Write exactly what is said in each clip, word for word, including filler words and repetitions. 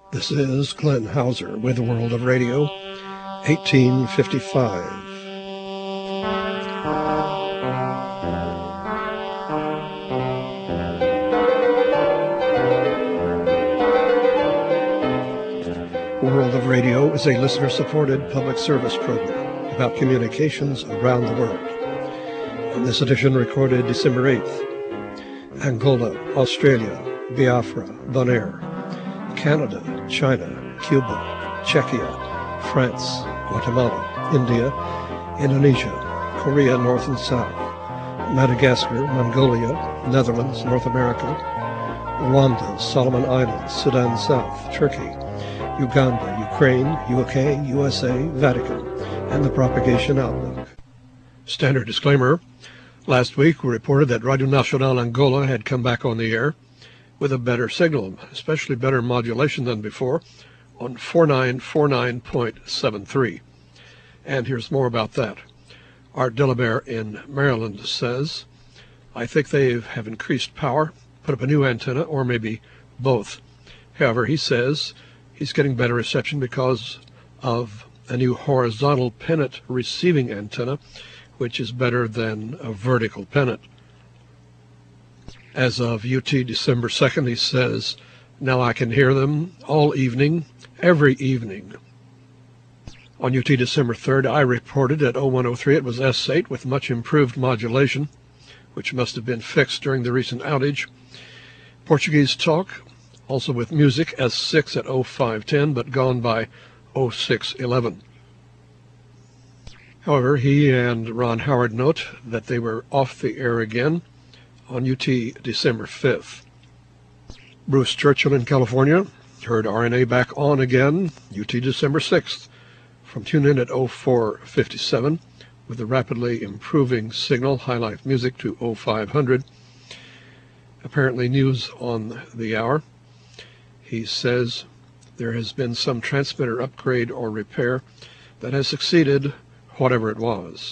This is Glenn Hauser with the World of Radio, eighteen fifty-five. World of Radio is a listener-supported public service program about communications around the world. In this edition recorded December eighth, Angola, Australia, Biafra, Bonaire, Canada, China, Cuba, Czechia, France, Guatemala, India, Indonesia, Korea, North and South, Madagascar, Mongolia, Netherlands, North America, Rwanda, Solomon Islands, Sudan South, Turkey, Uganda, Ukraine, U K, U S A, Vatican, and the Propagation Outlook. Standard disclaimer. Last week we reported that Radio Nacional Angola had come back on the air with a better signal, especially better modulation than before, on forty-nine forty-nine point seven three. And here's more about that. Art Delabert in Maryland says, I think they have increased power, put up a new antenna, or maybe both. However, he says he's getting better reception because of a new horizontal pennant receiving antenna, which is better than a vertical pennant. As of U T December second, he says, now I can hear them all evening, every evening. On U T December third, I reported at oh one oh three it was S eight with much improved modulation, which must have been fixed during the recent outage. Portuguese talk, also with music, S six at oh five ten, but gone by oh six eleven. However, he and Ron Howard note that they were off the air again on U T December fifth. Bruce Churchill in California heard R N A back on again, U T December sixth, from tune-in at oh four fifty-seven, with a rapidly improving signal, High Life Music, to oh five hundred. Apparently news on the hour. He says there has been some transmitter upgrade or repair that has succeeded, whatever it was.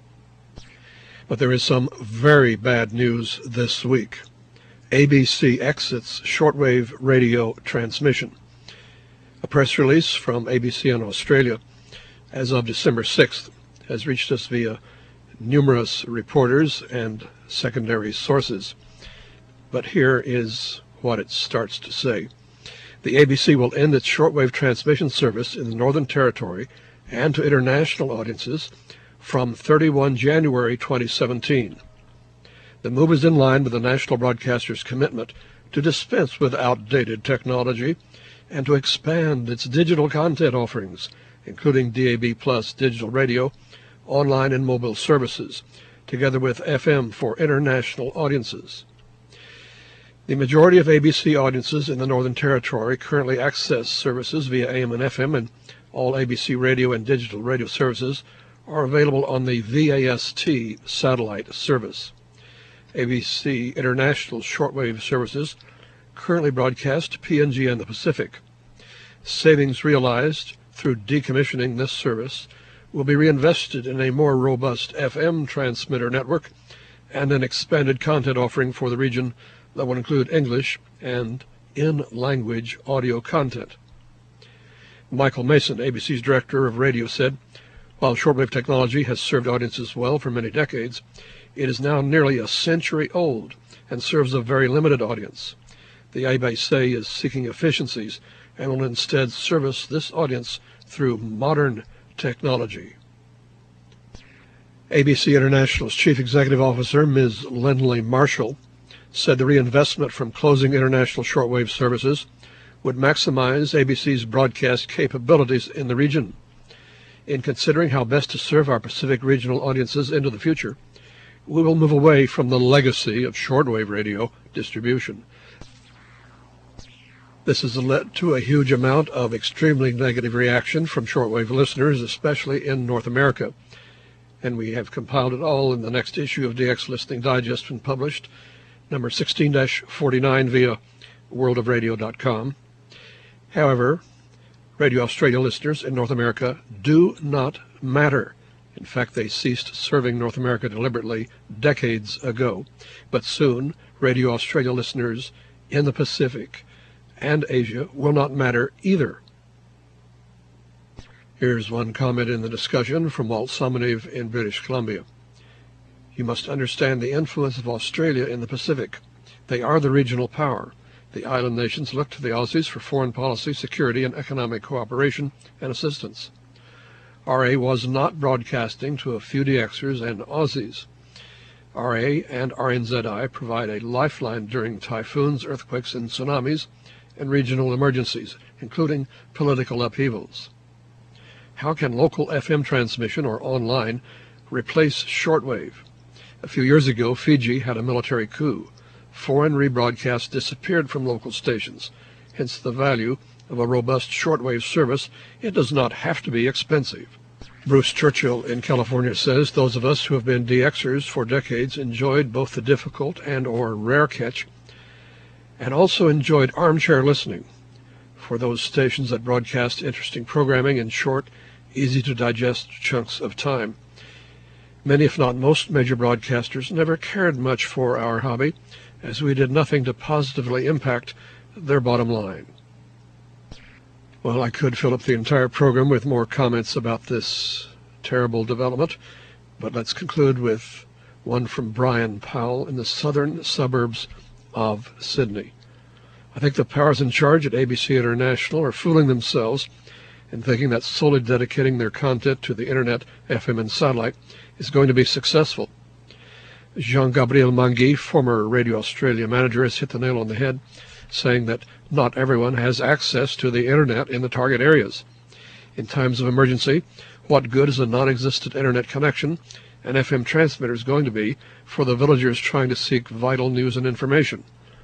But there is some very bad news this week. A B C exits shortwave radio transmission. A press release from A B C in Australia as of December sixth has reached us via numerous reporters and secondary sources. But here is what it starts to say. The A B C will end its shortwave transmission service in the Northern Territory and to international audiences from thirty-first of January twenty seventeen. The move is in line with the national broadcaster's commitment to dispense with outdated technology and to expand its digital content offerings, including D A B plus digital radio, online and mobile services, together with F M for international audiences. The majority of A B C audiences in the Northern Territory currently access services via A M and F M, and all A B C radio and digital radio services are available on the V A S T satellite service. A B C International shortwave services currently broadcast P N G and the Pacific. Savings realized through decommissioning this service will be reinvested in a more robust F M transmitter network and an expanded content offering for the region that will include English and in-language audio content. Michael Mason, A B C's director of radio, said, while shortwave technology has served audiences well for many decades, it is now nearly a century old and serves a very limited audience. The A B C is seeking efficiencies and will instead service this audience through modern technology. A B C International's Chief Executive Officer, Miz Lindley Marshall, said the reinvestment from closing international shortwave services would maximize A B C's broadcast capabilities in the region. In considering how best to serve our Pacific regional audiences into the future, we will move away from the legacy of shortwave radio distribution. This has led to a huge amount of extremely negative reaction from shortwave listeners, especially in North America. And we have compiled it all in the next issue of D X Listening Digest and published, number sixteen forty-nine, via world of radio dot com. However, Radio Australia listeners in North America do not matter. In fact, they ceased serving North America deliberately decades ago. But soon, Radio Australia listeners in the Pacific and Asia will not matter either. Here's one comment in the discussion from Walt Somonive in British Columbia. You must understand the influence of Australia in the Pacific. They are the regional power. The island nations look to the Aussies for foreign policy, security, and economic cooperation and assistance. R A was not broadcasting to a few D Xers and Aussies. R A and R N Z I provide a lifeline during typhoons, earthquakes, and tsunamis, and regional emergencies, including political upheavals. How can local F M transmission or online replace shortwave? A few years ago, Fiji had a military coup. Foreign rebroadcasts disappeared from local stations, hence the value of a robust shortwave service. It does not have to be expensive. Bruce Churchill in California says those of us who have been D Xers for decades enjoyed both the difficult and or rare catch, and also enjoyed armchair listening for those stations that broadcast interesting programming in short, easy-to-digest chunks of time. Many, if not most, major broadcasters never cared much for our hobby, as we did nothing to positively impact their bottom line. Well, I could fill up the entire program with more comments about this terrible development, but let's conclude with one from Brian Powell in the southern suburbs of Sydney. I think the powers in charge at A B C International are fooling themselves in thinking that solely dedicating their content to the internet, F M, and satellite is going to be successful. Jean-Gabriel Mangui, former Radio Australia manager, has hit the nail on the head, saying that not everyone has access to the internet in the target areas. In times of emergency, what good is a non-existent internet connection and F M transmitters going to be for the villagers trying to seek vital news and information?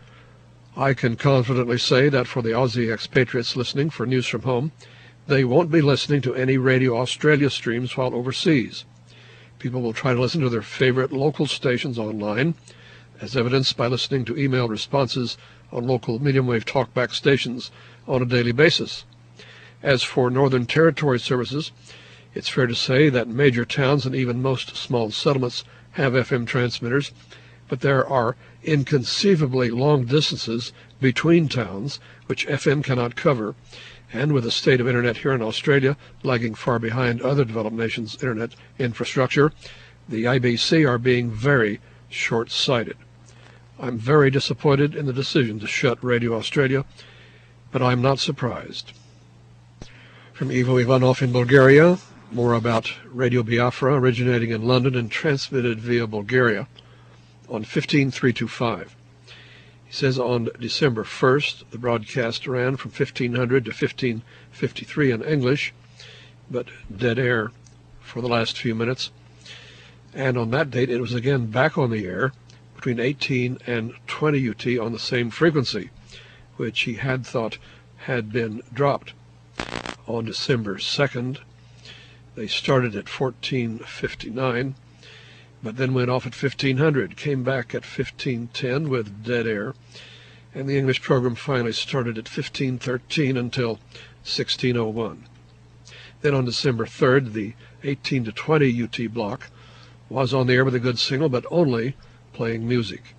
I can confidently say that for the Aussie expatriates listening for news from home, they won't be listening to any Radio Australia streams while overseas. People will try to listen to their favorite local stations online, as evidenced by listening to email responses on local medium-wave talkback stations on a daily basis. As for Northern Territory services, it's fair to say that major towns and even most small settlements have F M transmitters, but there are inconceivably long distances between towns which F M cannot cover, and with the state of internet here in Australia lagging far behind other developed nations' internet infrastructure, the I B C are being very short-sighted. I'm very disappointed in the decision to shut Radio Australia, but I'm not surprised. From Ivo Ivanov in Bulgaria, more about Radio Biafra originating in London and transmitted via Bulgaria on fifteen three twenty-five. He says on December first, the broadcast ran from fifteen hundred to fifteen fifty-three in English, but dead air for the last few minutes. And on that date, it was again back on the air between eighteen and twenty U T on the same frequency, which he had thought had been dropped. On December second, they started at fourteen fifty-nine, but then went off at fifteen hundred, came back at fifteen ten with dead air, and the English program finally started at fifteen thirteen until sixteen oh one. Then on December third, the eighteen to twenty U T block was on the air with a good signal, but only playing music.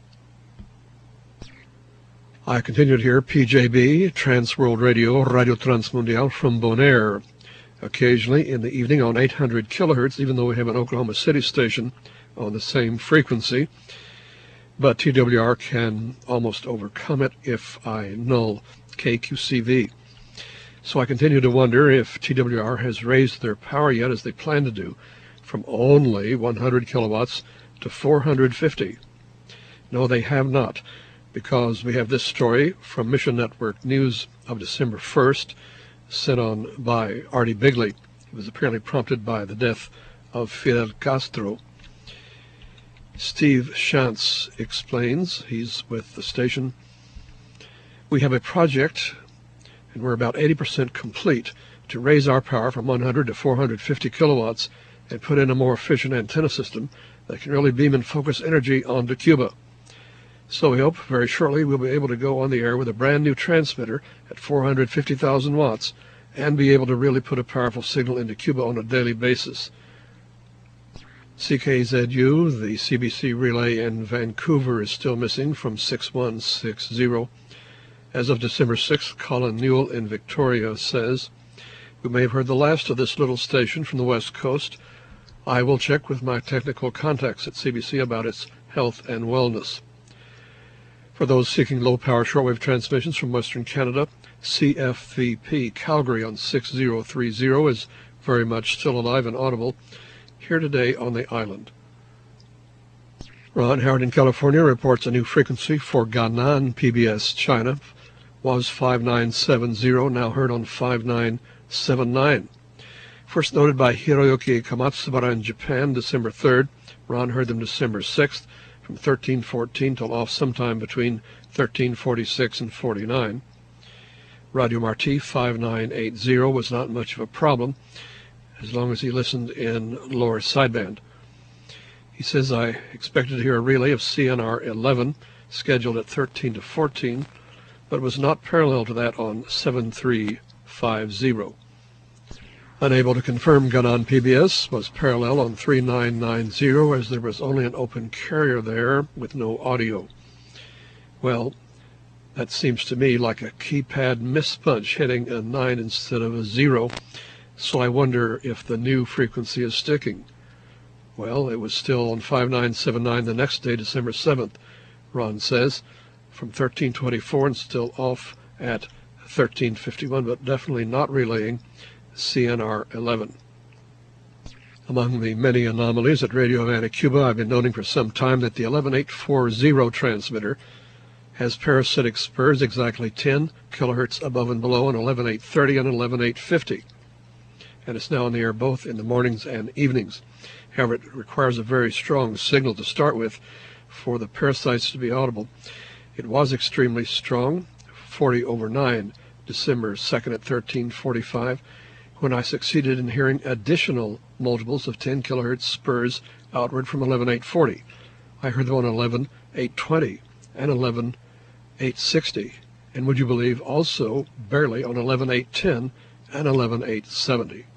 I continued here, P J B, Trans World Radio, Radio Transmundial from Bonaire, occasionally in the evening on eight hundred kilohertz, even though we have an Oklahoma City station on the same frequency. But T W R can almost overcome it if I null K Q C V. So I continue to wonder if T W R has raised their power yet, as they plan to do, from only one hundred kilowatts to four hundred fifty. No, they have not, because we have this story from Mission Network News of December first, sent on by Artie Bigley. It was apparently prompted by the death of Fidel Castro. Steve Shantz explains, he's with the station, we have a project, and we're about eighty percent complete, to raise our power from one hundred to four hundred fifty kilowatts and put in a more efficient antenna system that can really beam and focus energy onto Cuba. So we hope very shortly we'll be able to go on the air with a brand new transmitter at four hundred fifty thousand watts and be able to really put a powerful signal into Cuba on a daily basis. C K Z U, the C B C relay in Vancouver, is still missing from six one six zero, As of December sixth, Colin Newell in Victoria says, "We may have heard the last of this little station from the West Coast. I will check with my technical contacts at C B C about its health and wellness." For those seeking low-power shortwave transmissions from Western Canada, C F V P Calgary on six zero three zero is very much still alive and audible here today on the island. Ron Howard in California reports a new frequency for Gannan P B S China was five nine seven zero, now heard on five nine seven nine. First noted by Hiroyuki Kamatsubara in Japan, December third. Ron heard them December sixth, from thirteen fourteen till off sometime between thirteen forty-six and forty-nine. Radio Marti five nine eight zero was not much of a problem, as long as he listened in lower sideband. He says, "I expected to hear a relay of C N R eleven, scheduled at thirteen to fourteen, but was not parallel to that on seven three five zero. Unable to confirm Gannan P B S was parallel on three nine nine zero, as there was only an open carrier there with no audio." Well, that seems to me like a keypad mispunch hitting a nine instead of a zero, so I wonder if the new frequency is sticking. Well, it was still on five nine seven nine the next day, December seventh, Ron says, from thirteen twenty-four and still off at thirteen fifty-one, but definitely not relaying C N R eleven. Among the many anomalies at Radio Havana, Cuba, I've been noting for some time that the eleven eight forty transmitter has parasitic spurs exactly ten kilohertz above and below on eleven eight thirty and eleven eight fifty, and it's now on the air both in the mornings and evenings. However, it requires a very strong signal to start with for the parasites to be audible. It was extremely strong, forty over nine, December second at thirteen forty-five, when I succeeded in hearing additional multiples of ten kilohertz spurs outward from eleven eight forty. I heard them on eleven eight twenty and eleven eight sixty, and would you believe also barely on eleven eight ten and eleven eight seventy.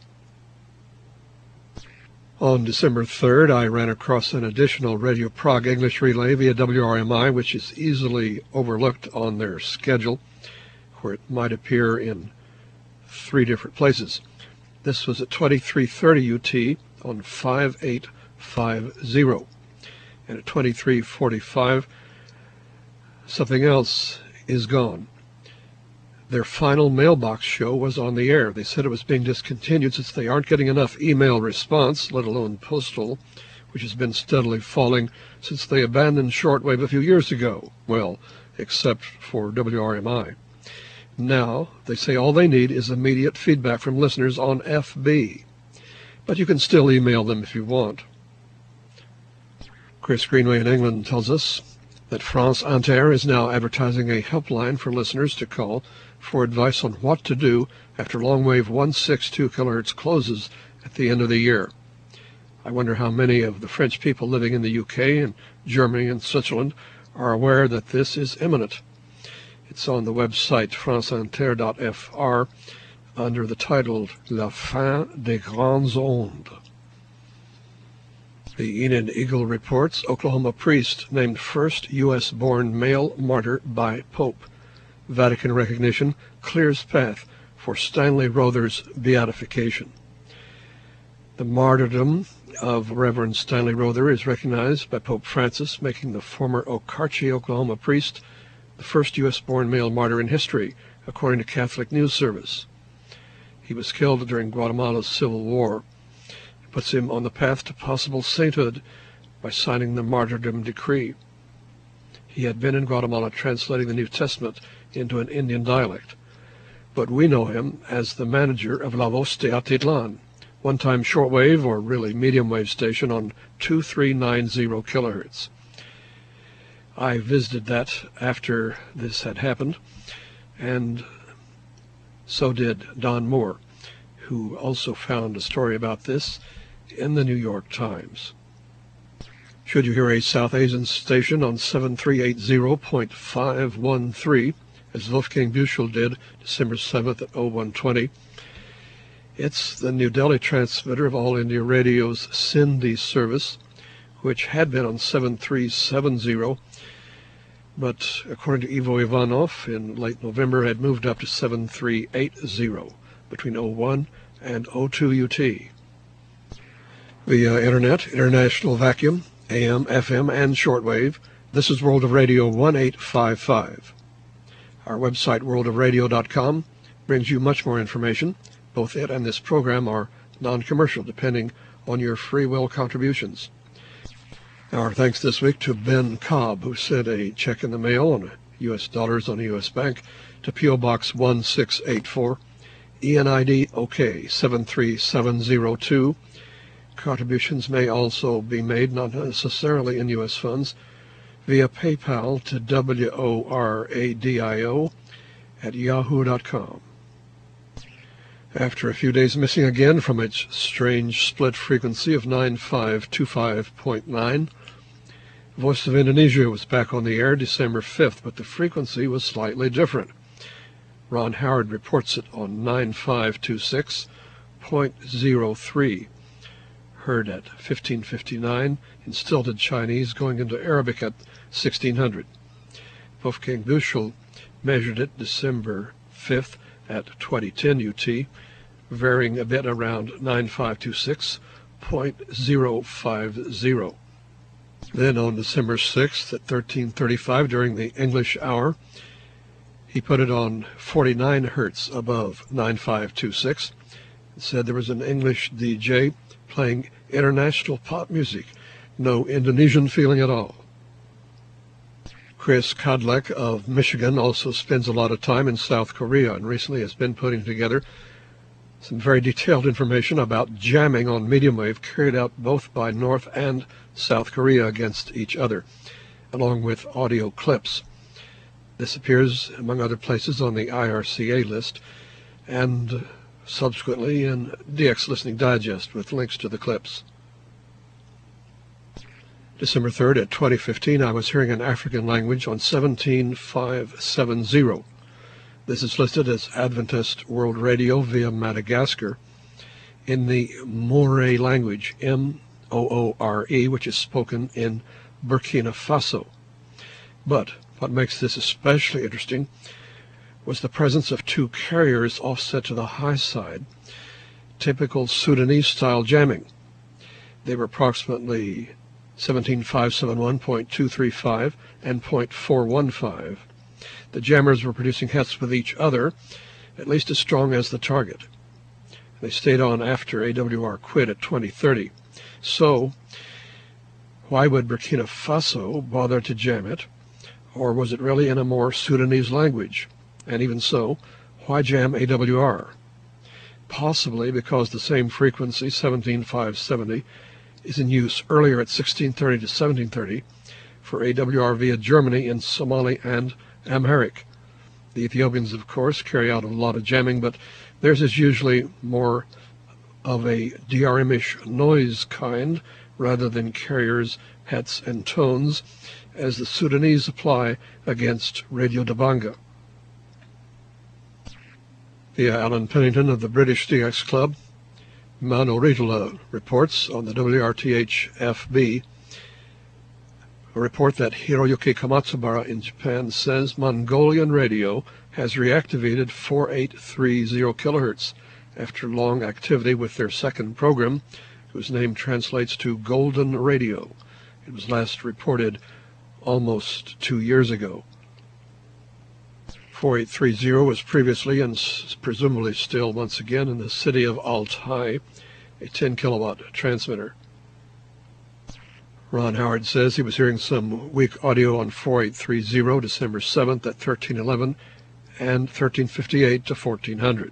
On December third, I ran across an additional Radio Prague English relay via W R M I, which is easily overlooked on their schedule, where it might appear in three different places. This was at twenty-three thirty U T on five eight five zero, and at twenty-three forty-five, something else is gone. Their final mailbox show was on the air. They said it was being discontinued since they aren't getting enough email response, let alone postal, which has been steadily falling since they abandoned shortwave a few years ago. Well, except for W R M I. Now, they say all they need is immediate feedback from listeners on F B. But you can still email them if you want. Chris Greenway in England tells us that France Inter is now advertising a helpline for listeners to call for advice on what to do after longwave one sixty-two kilohertz closes at the end of the year. I wonder how many of the French people living in the U K and Germany and Switzerland are aware that this is imminent. It's on the website france inter dot f r under the title La fin des grandes ondes. The Enid Eagle reports Oklahoma priest named first U S born male martyr by Pope. Vatican recognition clears path for Stanley Rother's beatification. The martyrdom of Reverend Stanley Rother is recognized by Pope Francis, making the former Okarche, Oklahoma priest the first U S born male martyr in history, according to Catholic News Service. He was killed during Guatemala's Civil War. It puts him on the path to possible sainthood by signing the martyrdom decree. He had been in Guatemala translating the New Testament into an Indian dialect, but we know him as the manager of La Voz de Atitlan, one-time shortwave or really medium wave station on two three nine zero kilohertz. I visited that after this had happened, and so did Don Moore, who also found a story about this in the New York Times. Should you hear a South Asian station on seven three eight zero point five one three, as Wolfgang Büchel did December seventh at oh one twenty, it's the New Delhi transmitter of All India Radio's Sindhi service, which had been on seven three seven zero, but according to Ivo Ivanov, in late November had moved up to seven three eight zero between oh one and oh two U T. Via Internet, International Vacuum, A M, F M, and shortwave, this is World of Radio one eight five five. Our website, world of radio dot com, brings you much more information. Both it and this program are non-commercial, depending on your free will contributions. Our thanks this week to Ben Cobb, who sent a check in the mail on U S dollars on a U S bank to P O Box one six eight four, E N I D OK seven three seven zero two. Contributions may also be made, not necessarily in U S funds, via PayPal to W O R A D I O at yahoo dot com. After a few days missing again from its strange split frequency of nine five two five point nine, Voice of Indonesia was back on the air December fifth, but the frequency was slightly different. Ron Howard reports it on nine five two six point zero three, heard at fifteen fifty-nine in stilted Chinese, going into Arabic at sixteen hundred. Wolfgang Büchel measured it December fifth at twenty ten U T, varying a bit around nine five two six point zero five zero. Then on December sixth at thirteen thirty-five during the English hour, he put it on forty-nine hertz above nine five two six and said there was an English D J playing international pop music, no Indonesian feeling at all. Chris Kadlec of Michigan also spends a lot of time in South Korea and recently has been putting together some very detailed information about jamming on medium wave carried out both by North and South Korea against each other, along with audio clips. This appears, among other places, on the I R C A list and subsequently in D X Listening Digest with links to the clips. December third at twenty fifteen, I was hearing an African language on seventeen five seven zero. This is listed as Adventist World Radio via Madagascar in the Moore language, M O O R E, which is spoken in Burkina Faso. But what makes this especially interesting was the presence of two carriers offset to the high side, typical Sudanese-style jamming. They were approximately seventeen five seventy-one point two three five and point four one five. The jammers were producing hits with each other, at least as strong as the target. They stayed on after A W R quit at twenty thirty. So, why would Burkina Faso bother to jam it? Or was it really in a more Sudanese language? And even so, why jam A W R? Possibly because the same frequency, seventeen five seventy, is in use earlier at sixteen thirty to seventeen thirty for A W R via Germany in Somali and Amharic. The Ethiopians, of course, carry out a lot of jamming, but theirs is usually more of a D R M-ish noise kind rather than carriers, hets, and tones, as the Sudanese apply against Radio Dabanga. Via Alan Pennington of the British D X Club, Mano Ritola reports on the W R T H F B, a report that Hiroyuki Kamatsubara in Japan says Mongolian radio has reactivated four eight three zero kilohertz after long activity with their second program, whose name translates to Golden Radio. It was last reported almost two years ago. four eight three zero was previously and presumably still once again in the city of Altai, a ten kilowatt transmitter. Ron Howard says he was hearing some weak audio on four eight three zero December seventh at thirteen eleven and thirteen fifty-eight to fourteen hundred.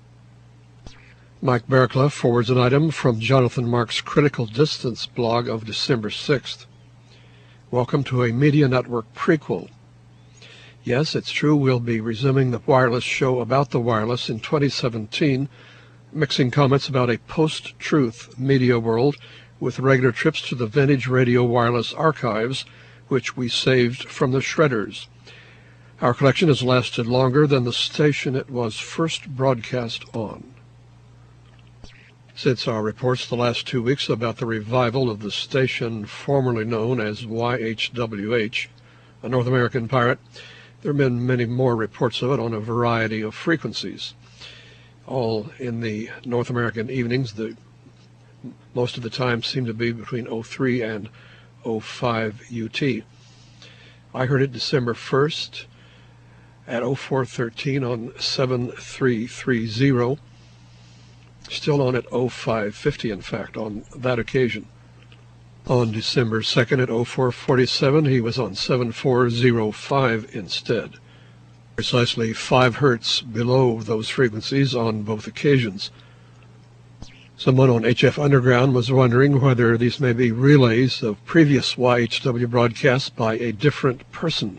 Mike Barraclough forwards an item from Jonathan Mark's Critical Distance blog of December sixth. Welcome to a Media Network prequel. Yes, it's true we'll be resuming the wireless show about the wireless in twenty seventeen, mixing comments about a post-truth media world with regular trips to the vintage radio wireless archives, which we saved from the shredders. Our collection has lasted longer than the station it was first broadcast on. Since our reports the last two weeks about the revival of the station formerly known as Y H W H, a North American pirate. There have been many more reports of it on a variety of frequencies, all in the North American evenings. The most of the time seem to be between oh three and oh five U T. I heard it December first at oh four thirteen on seven three three zero, still on at oh five fifty, in fact, on that occasion. On December second at oh four forty-seven, he was on seven four oh five instead, precisely five hertz below those frequencies on both occasions. Someone on H F Underground was wondering whether these may be relays of previous Y H W broadcasts by a different person.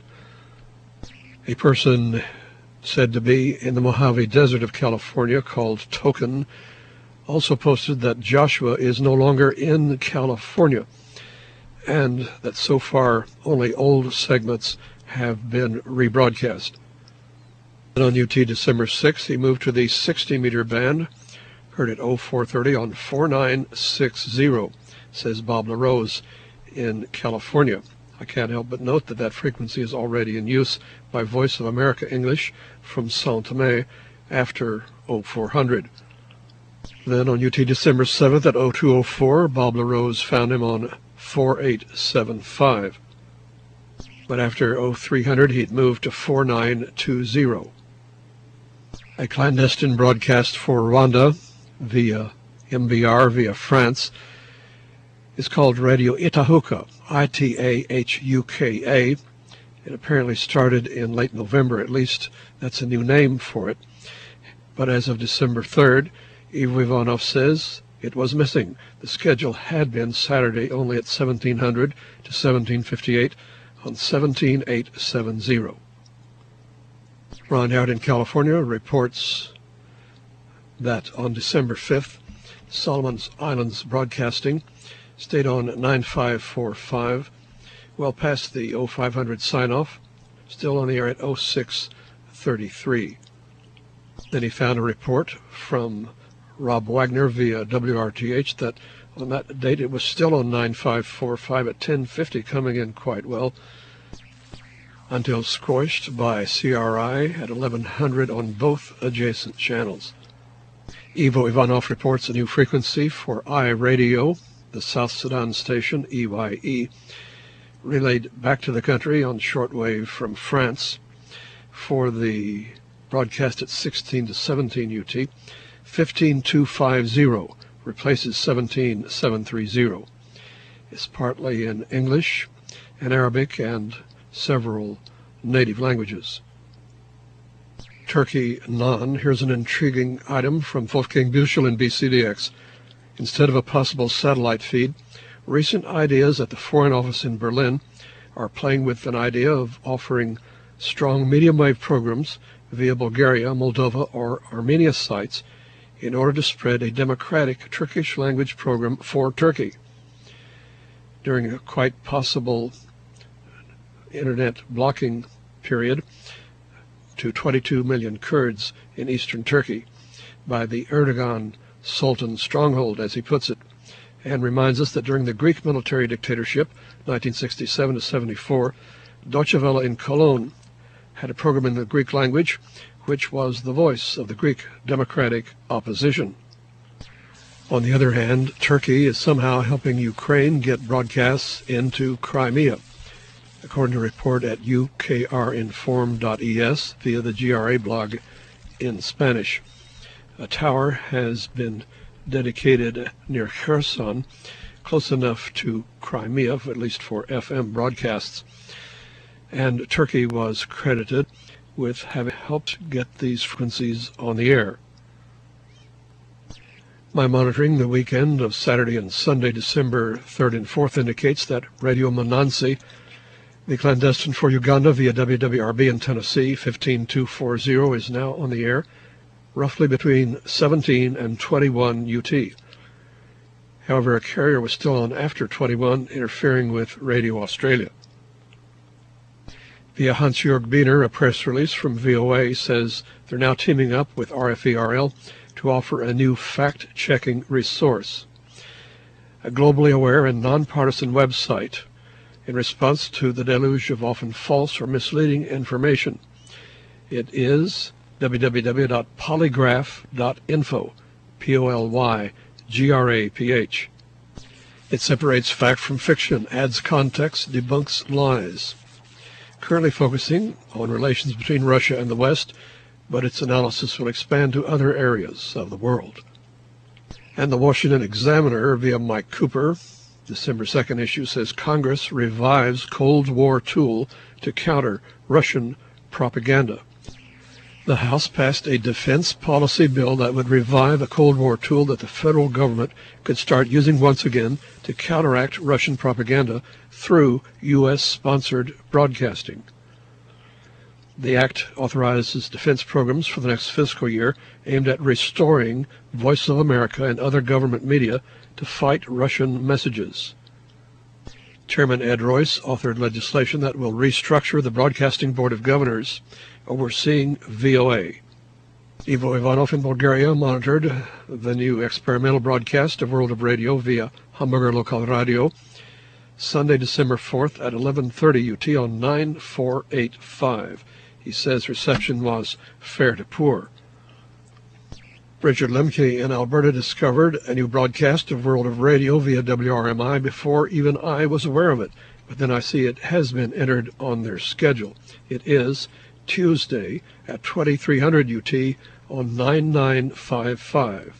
A person said to be in the Mojave Desert of California called Token also posted that Joshua is no longer in California, and that so far only old segments have been rebroadcast. And on U T December sixth, he moved to the sixty meter band, heard at oh four thirty on four nine six zero, says Bob LaRose in California. I can't help but note that that frequency is already in use by Voice of America English from São Tomé after oh four hundred. Then on U T December seventh at oh two oh four, Bob LaRose found him on four eight seven five. But after oh three hundred, he'd moved to four nine two zero. A clandestine broadcast for Rwanda via M B R, via France, is called Radio Itahuka, I T A H U K A. It apparently started in late November, at least that's a new name for it. But as of December third, Ivo Ivanov says it was missing. The schedule had been Saturday only at seventeen hundred to seventeen fifty-eight on seventeen eight seventy. Ron Howard in California reports that on December fifth, Solomon's Islands Broadcasting stayed on nine five four five, well past the oh five hundred sign-off, still on the air at oh six thirty-three. Then he found a report from Rob Wagner via W R T H that on that date it was still on nine five four five at ten fifty, coming in quite well, until squashed by C R I at eleven hundred on both adjacent channels. Ivo Ivanov reports a new frequency for iRadio, the South Sudan station, E Y E, relayed back to the country on shortwave from France for the broadcast at sixteen to seventeen U T. fifteen two fifty replaces seventeen seven thirty. It's partly in English and Arabic and several native languages. Turkey non. Here's an intriguing item from Wolfgang Büchel in B C D X. Instead of a possible satellite feed, recent ideas at the Foreign Office in Berlin are playing with an idea of offering strong medium wave programs via Bulgaria, Moldova, or Armenia sites in order to spread a democratic Turkish language program for Turkey. During a quite possible internet blocking period to twenty-two million Kurds in eastern Turkey by the Erdogan Sultan stronghold, as he puts it, and reminds us that during the Greek military dictatorship, nineteen sixty-seven to seventy-four, Deutsche Welle in Cologne had a program in the Greek language, which was the voice of the Greek democratic opposition. On the other hand, Turkey is somehow helping Ukraine get broadcasts into Crimea, according to a report at U K R inform dot E S via the G R A blog in Spanish. A tower has been dedicated near Kherson, close enough to Crimea, at least for F M broadcasts, and Turkey was credited with having helped get these frequencies on the air. My monitoring the weekend of Saturday and Sunday, December third and fourth, indicates that Radio Monansi, the clandestine for Uganda via W W R B in Tennessee, fifteen two forty, is now on the air, roughly between seventeen and twenty-one U T. However, a carrier was still on after twenty-one, interfering with Radio Australia. Via Hans-Jörg Biener, a press release from V O A says they're now teaming up with R F E R L to offer a new fact-checking resource. A globally aware and nonpartisan website in response to the deluge of often false or misleading information. It is w w w dot polygraph dot info, P O L Y G R A P H. It separates fact from fiction, adds context, debunks lies. Currently focusing on relations between Russia and the West, but its analysis will expand to other areas of the world. And the Washington Examiner, via Mike Cooper, December second issue, says Congress revives Cold War tool to counter Russian propaganda. The House passed a defense policy bill that would revive a Cold War tool that the federal government could start using once again to counteract Russian propaganda through U S-sponsored broadcasting. The act authorizes defense programs for the next fiscal year aimed at restoring Voice of America and other government media to fight Russian messages. Chairman Ed Royce authored legislation that will restructure the Broadcasting Board of Governors overseeing V O A. Ivo Ivanov in Bulgaria monitored the new experimental broadcast of World of Radio via Hamburger Local Radio Sunday, December fourth at eleven thirty U T on nine four eight five. He says reception was fair to poor. Richard Lemke in Alberta discovered a new broadcast of World of Radio via W R M I before even I was aware of it, but then I see it has been entered on their schedule. It is Tuesday at twenty-three hundred U T on nine nine five five.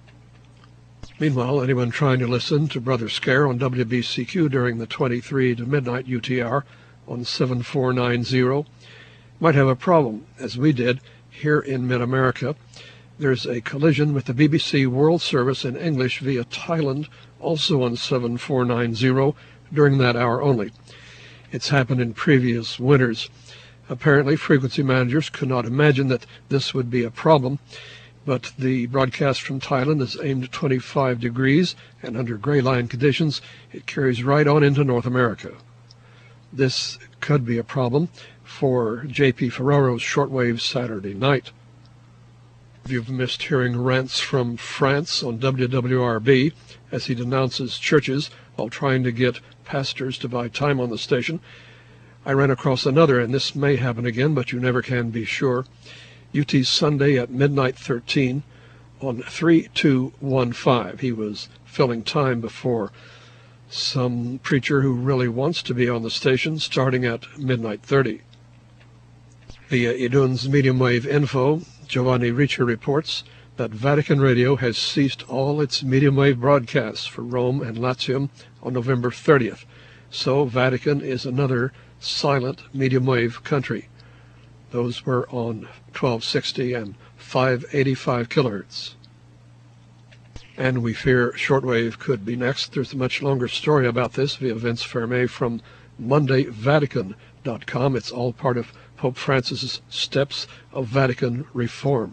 Meanwhile, anyone trying to listen to Brother Scare on W B C Q during the twenty-three to midnight U T R on seven four nine zero might have a problem, as we did here in mid-America. There's a collision with the B B C World Service in English via Thailand, also on seven four nine zero, during that hour only. It's happened in previous winters. Apparently, frequency managers could not imagine that this would be a problem, but the broadcast from Thailand is aimed at twenty-five degrees, and under gray line conditions, it carries right on into North America. This could be a problem for J P Ferraro's Shortwave Saturday Night. If you've missed hearing rants from France on W W R B as he denounces churches while trying to get pastors to buy time on the station, I ran across another, and this may happen again, but you never can be sure. U T Sunday at midnight thirteen on three two one five. He was filling time before some preacher who really wants to be on the station starting at midnight thirty. Via Idun's medium wave info, Giovanni Ricci reports that Vatican Radio has ceased all its medium wave broadcasts for Rome and Latium on November thirtieth. So Vatican is another silent medium wave country. Those were on twelve sixty and five eighty-five kilohertz. And we fear shortwave could be next. There's a much longer story about this via Vince Ferme from Monday Vatican dot com. It's all part of Pope Francis's steps of Vatican reform.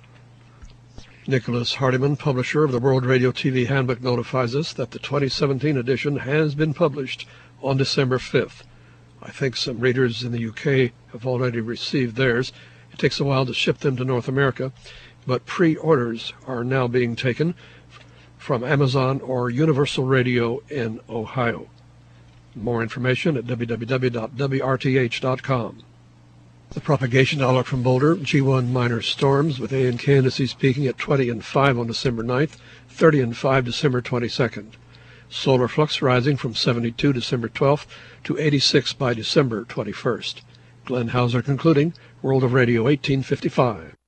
Nicholas Hardiman, publisher of the World Radio T V Handbook, notifies us that the twenty seventeen edition has been published on December fifth. I think some readers in the U K have already received theirs. It takes a while to ship them to North America, but pre-orders are now being taken from Amazon or Universal Radio in Ohio. More information at w w w dot w r t h dot com. The propagation outlook from Boulder, G one minor storms with A and K indices peaking at twenty and five on December ninth, thirty and five December twenty-second. Solar flux rising from seventy-two December twelfth to eighty-six by December twenty-first. Glenn Hauser concluding, World of Radio eighteen fifty-five.